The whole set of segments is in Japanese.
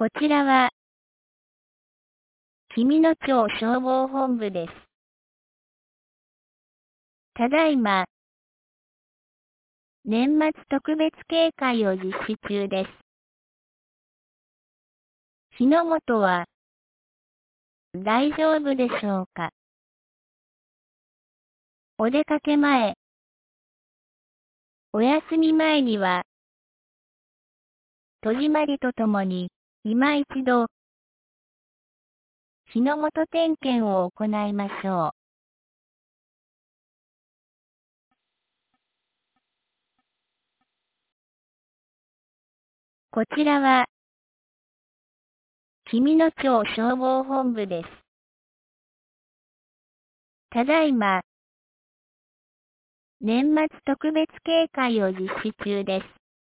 こちらは、紀美野町消防本部です。ただいま、年末特別警戒を実施中です。火の元は、大丈夫でしょうか。お出かけ前、お休み前には、戸締まりとともに、今一度、火の元点検を行いましょう。こちらは、紀美野町消防本部です。ただいま、年末特別警戒を実施中です。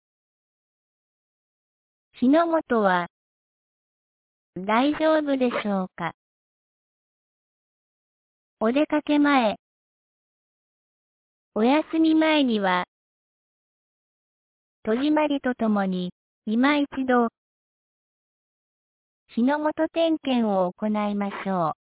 火の元は、大丈夫でしょうか。お出かけ前、お休み前には、戸締まりとともに、今一度、火の元点検を行いましょう。